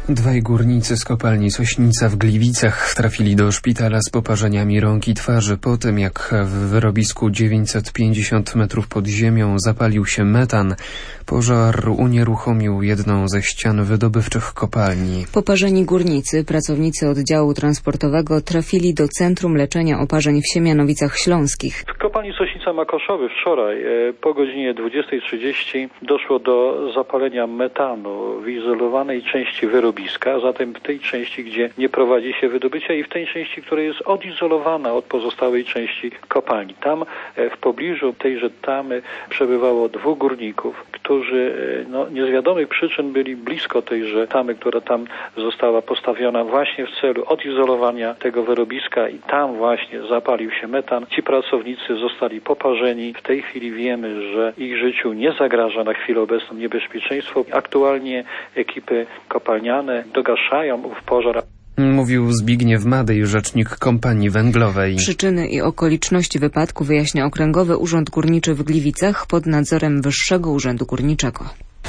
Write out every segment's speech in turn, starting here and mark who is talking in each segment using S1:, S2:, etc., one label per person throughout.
S1: Dwaj górnicy z kopalni Sośnica w Gliwicach trafili do szpitala z poparzeniami rąk i twarzy po tym, jak w wyrobisku 950 metrów pod ziemią zapalił się metan. Pożar unieruchomił jedną ze ścian wydobywczych kopalni.
S2: Poparzeni górnicy, pracownicy oddziału transportowego, trafili do Centrum Leczenia Oparzeń w Siemianowicach Śląskich.
S3: W kopalni Sośnica Makoszowy wczoraj po godzinie 20:30 doszło do zapalenia metanu w izolowanej części wyrobiska, zatem w tej części, gdzie nie prowadzi się wydobycia, i w tej części, która jest odizolowana od pozostałej części kopalni. Tam w pobliżu tejże tamy przebywało dwóch górników, którzy nie z wiadomych przyczyn byli blisko tejże tamy, która tam została postawiona właśnie w celu odizolowania tego wyrobiska, i tam właśnie zapalił się metan. Ci pracownicy zostali poparzeni. W tej chwili wiemy, że ich życiu nie zagraża na chwilę obecną niebezpieczeństwo. Aktualnie ekipy kopalniane dogaszają ów pożar.
S1: Mówił Zbigniew Madej, rzecznik Kompanii Węglowej.
S2: Przyczyny i okoliczności wypadku wyjaśnia Okręgowy Urząd Górniczy w Gliwicach pod nadzorem Wyższego Urzędu Górniczego.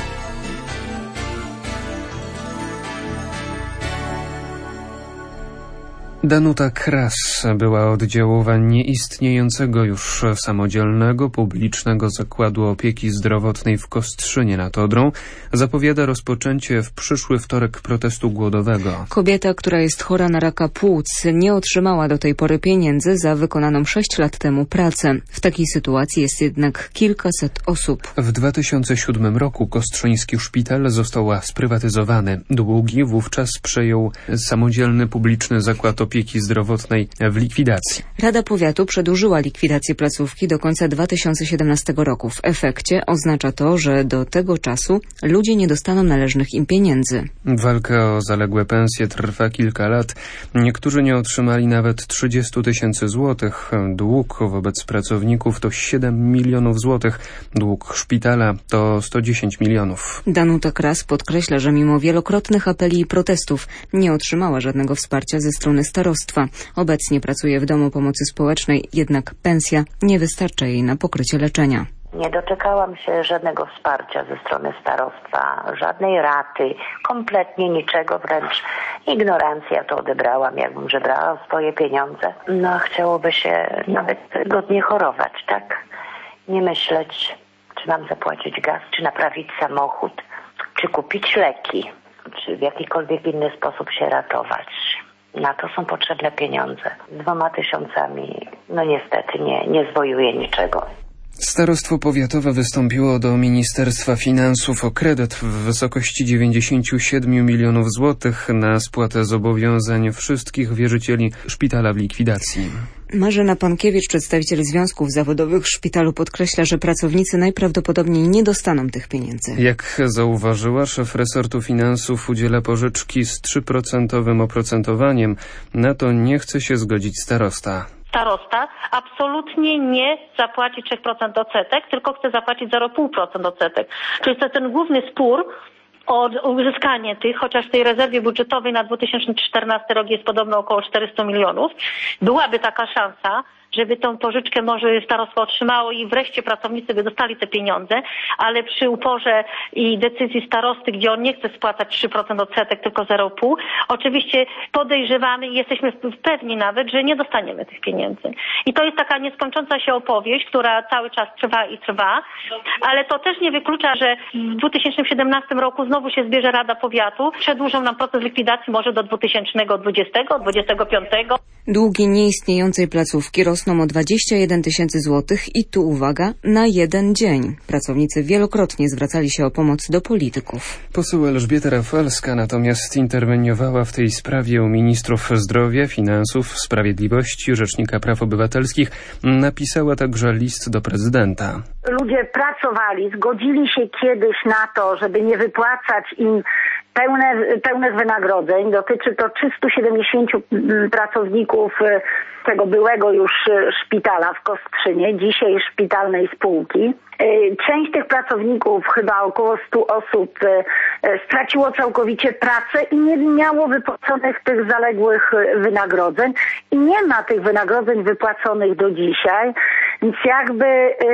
S1: Danuta Kras była oddziałowa nieistniejącego już samodzielnego, publicznego zakładu opieki zdrowotnej w Kostrzynie nad Odrą. Zapowiada rozpoczęcie w przyszły wtorek protestu głodowego.
S2: Kobieta, która jest chora na raka płuc, nie otrzymała do tej pory pieniędzy za wykonaną 6 lat temu pracę. W takiej sytuacji jest jednak kilkaset osób.
S1: W 2007 roku kostrzyński szpital został sprywatyzowany. Długi wówczas przejął samodzielny, publiczny zakład opieki zdrowotnej w likwidacji.
S2: Rada Powiatu przedłużyła likwidację placówki do końca 2017 roku. W efekcie oznacza to, że do tego czasu ludzie nie dostaną należnych im pieniędzy.
S1: Walka o zaległe pensje trwa kilka lat. Niektórzy nie otrzymali nawet 30 000 złotych. Dług wobec pracowników to 7 milionów złotych. Dług szpitala to 110 milionów.
S2: Danuta Kras podkreśla, że mimo wielokrotnych apeli i protestów nie otrzymała żadnego wsparcia ze strony starostwa. Obecnie pracuje w Domu Pomocy Społecznej, jednak pensja nie wystarcza jej na pokrycie leczenia.
S4: Nie doczekałam się żadnego wsparcia ze strony starostwa, żadnej raty, kompletnie niczego, wręcz ignorancja to odebrałam, jakbym żebrała swoje pieniądze. No, chciałoby się nawet godnie chorować, tak? Nie myśleć, czy mam zapłacić gaz, czy naprawić samochód, czy kupić leki, czy w jakikolwiek inny sposób się ratować. Na to są potrzebne pieniądze. 2000 niestety nie zwojuje niczego.
S1: Starostwo powiatowe wystąpiło do Ministerstwa Finansów o kredyt w wysokości 97 milionów złotych na spłatę zobowiązań wszystkich wierzycieli szpitala w likwidacji.
S2: Marzena Pankiewicz, przedstawiciel związków zawodowych w szpitalu, podkreśla, że pracownicy najprawdopodobniej nie dostaną tych pieniędzy.
S1: Jak zauważyła, szef resortu finansów udziela pożyczki z 3% oprocentowaniem. Na to nie chce się zgodzić starosta.
S5: Starosta absolutnie nie zapłaci 3% odsetek, tylko chce zapłacić 0,5% odsetek. Czyli to jest ten główny spór o uzyskanie tych, chociaż w tej rezerwie budżetowej na 2014 rok jest podobno około 400 milionów. Byłaby taka szansa, żeby tą pożyczkę może starostwo otrzymało i wreszcie pracownicy by dostali te pieniądze, ale przy uporze i decyzji starosty, gdzie on nie chce spłacać 3% odsetek, tylko 0,5, oczywiście podejrzewamy i jesteśmy pewni nawet, że nie dostaniemy tych pieniędzy. I to jest taka nieskończąca się opowieść, która cały czas trwa i trwa, ale to też nie wyklucza, że w 2017 roku znowu się zbierze Rada Powiatu, przedłużą nam proces likwidacji może do 2020-2025.
S2: Długi nieistniejącej placówki rosną o 21 000 złotych i tu uwaga, na jeden dzień. Pracownicy wielokrotnie zwracali się o pomoc do polityków.
S1: Poseł Elżbieta Rafalska natomiast interweniowała w tej sprawie u ministrów zdrowia, finansów, sprawiedliwości, rzecznika praw obywatelskich. Napisała także list do prezydenta.
S6: Ludzie pracowali, zgodzili się kiedyś na to, żeby nie wypłacać im pełnych wynagrodzeń. Dotyczy to 370 pracowników tego byłego już szpitala w Kostrzynie, dzisiaj szpitalnej spółki. Część tych pracowników, chyba około 100 osób, straciło całkowicie pracę i nie miało wypłaconych tych zaległych wynagrodzeń. I nie ma tych wynagrodzeń wypłaconych do dzisiaj. Więc jakby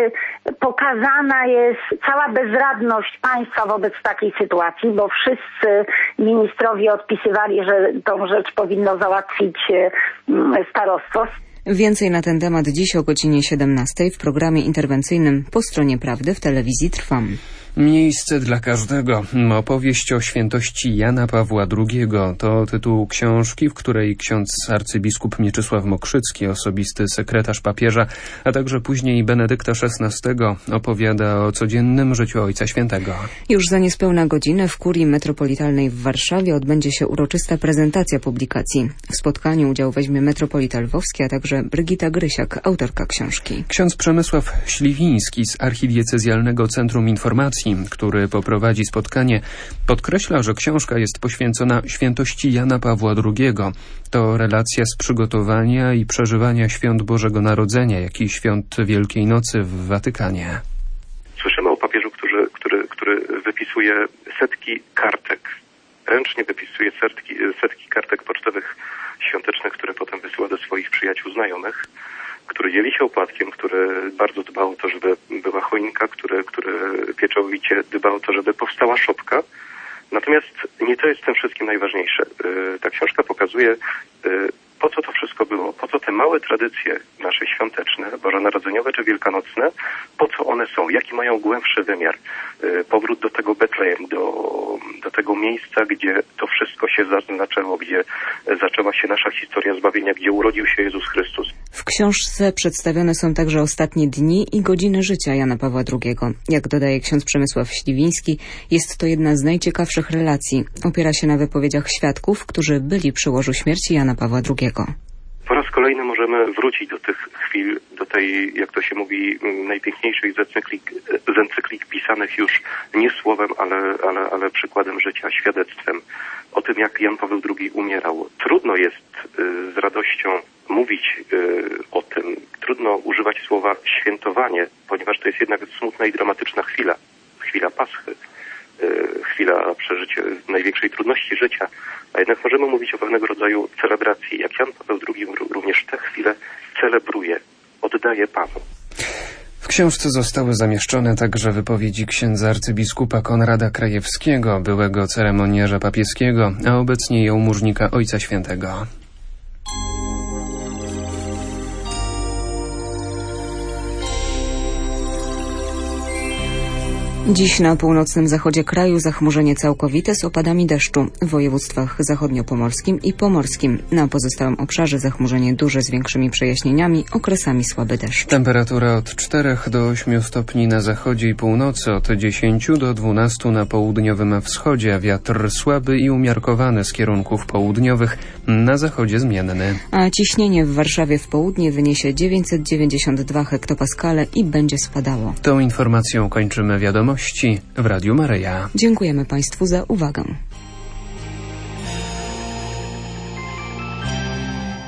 S6: pokazana jest cała bezradność państwa wobec takiej sytuacji, bo wszyscy ministrowie odpisywali, że tą rzecz powinno załatwić starostwo.
S2: Więcej na ten temat dziś o godzinie 17 w programie interwencyjnym Po stronie prawdy w telewizji Trwam.
S1: Miejsce dla każdego. Opowieść o świętości Jana Pawła II to tytuł książki, w której ksiądz arcybiskup Mieczysław Mokrzycki, osobisty sekretarz papieża, a także później Benedykta XVI opowiada o codziennym życiu Ojca Świętego.
S2: Już za niespełna godzinę w Kurii Metropolitalnej w Warszawie odbędzie się uroczysta prezentacja publikacji. W spotkaniu udział weźmie metropolita lwowski, a także Brygita Grysiak, autorka książki.
S1: Ksiądz Przemysław Śliwiński z Archidiecezjalnego Centrum Informacji, który poprowadzi spotkanie, podkreśla, że książka jest poświęcona świętości Jana Pawła II. To relacja z przygotowania i przeżywania świąt Bożego Narodzenia, jak i świąt Wielkiej Nocy w Watykanie.
S7: Słyszymy o papieżu, który wypisuje setki kartek, ręcznie wypisuje setki kartek pocztowych świątecznych, które potem wysyła do swoich przyjaciół, znajomych, który dzieli się opłatkiem, który bardzo dbał o to, żeby była choinka, który pieczołowicie dbał o to, żeby powstała szopka. Natomiast nie to jest w tym wszystkim najważniejsze. Ta książka pokazuje, po co to wszystko było, po co te małe tradycje nasze świąteczne, bożonarodzeniowe czy wielkanocne, po co one są, jaki mają głębszy wymiar. Powrót do tego Betlejem, do tego miejsca, gdzie to wszystko się zaczęło, gdzie zaczęła się nasza historia zbawienia, gdzie urodził się Jezus Chrystus.
S2: W książce przedstawione są także ostatnie dni i godziny życia Jana Pawła II. Jak dodaje ksiądz Przemysław Śliwiński, jest to jedna z najciekawszych relacji. Opiera się na wypowiedziach świadków, którzy byli przy łożu śmierci Jana Pawła II.
S7: Po raz kolejny możemy wrócić do tych chwil, do tej, jak to się mówi, najpiękniejszej z encyklik pisanych już nie słowem, ale przykładem życia, świadectwem o tym, jak Jan Paweł II umierał. Trudno jest z radością mówić o tym, trudno używać słowa świętowanie, ponieważ to jest jednak smutna i dramatyczna chwila Paschy, chwila przeżycia największej trudności życia, a jednak możemy mówić o pewnego rodzaju celebracji. Jak Jan Paweł II również tę chwilę celebruje, oddaje Panu.
S1: W książce zostały zamieszczone także wypowiedzi księdza arcybiskupa Konrada Krajewskiego, byłego ceremoniarza papieskiego, a obecnie jałmużnika Ojca Świętego.
S2: Dziś na północnym zachodzie kraju zachmurzenie całkowite z opadami deszczu. W województwach zachodniopomorskim i pomorskim. Na pozostałym obszarze zachmurzenie duże z większymi przejaśnieniami, okresami słaby deszcz.
S1: Temperatura od 4 do 8 stopni na zachodzie i północy, od 10 do 12 na południowym wschodzie, a wiatr słaby i umiarkowany z kierunków południowych, na zachodzie zmienny.
S2: A ciśnienie w Warszawie w południe wyniesie 992 hektopaskale i będzie spadało.
S1: Tą informacją kończymy wiadomości w Radiu Maryja.
S2: Dziękujemy Państwu za uwagę.